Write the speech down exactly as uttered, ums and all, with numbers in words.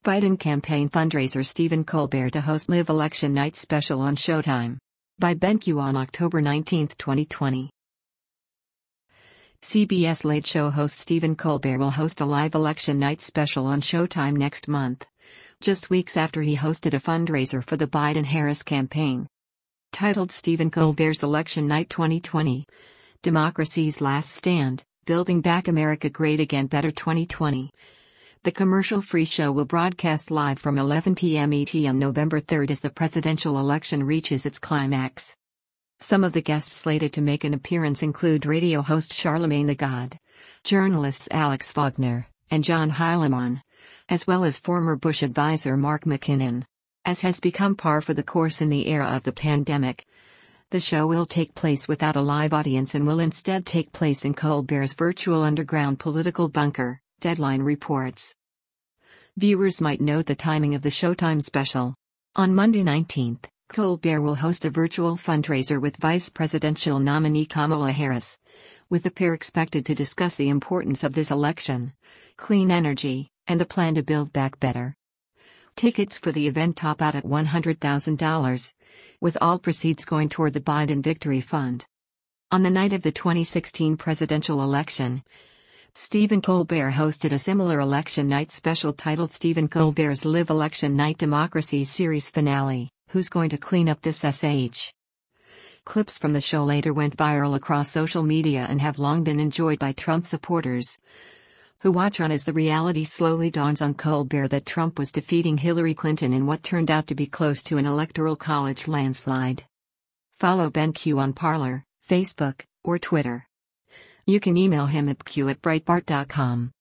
Biden campaign fundraiser Stephen Colbert to host live election night special on Showtime. By BenQ on October nineteenth, twenty twenty. C B S Late Show host Stephen Colbert will host a live election night special on Showtime next month, just weeks after he hosted a fundraiser for the Biden-Harris campaign. Titled Stephen Colbert's Election Night twenty twenty, Democracy's Last Stand, Building Back America Great Again Better twenty twenty. The commercial-free show will broadcast live from eleven p m E T on November third as the presidential election reaches its climax. Some of the guests slated to make an appearance include radio host Charlamagne tha God, journalists Alex Wagner, and John Heilemann, as well as former Bush advisor Mark McKinnon. As has become par for the course in the era of the pandemic, the show will take place without a live audience and will instead take place in Colbert's virtual underground political bunker, Deadline reports. Viewers might note the timing of the Showtime special. On Monday nineteenth, Colbert will host a virtual fundraiser with vice presidential nominee Kamala Harris, with the pair expected to discuss the importance of this election, clean energy, and the plan to build back better. Tickets for the event top out at one hundred thousand dollars, with all proceeds going toward the Biden Victory Fund. On the night of the twenty sixteen presidential election, Stephen Colbert hosted a similar election night special titled Stephen Colbert's Live Election Night Democracy Series Finale, Who's Going to Clean Up This S H? Clips from the show later went viral across social media and have long been enjoyed by Trump supporters, who watch on as the reality slowly dawns on Colbert that Trump was defeating Hillary Clinton in what turned out to be close to an electoral college landslide. Follow BenQ on Parler, Facebook, or Twitter. You can email him at q at breitbart dot com.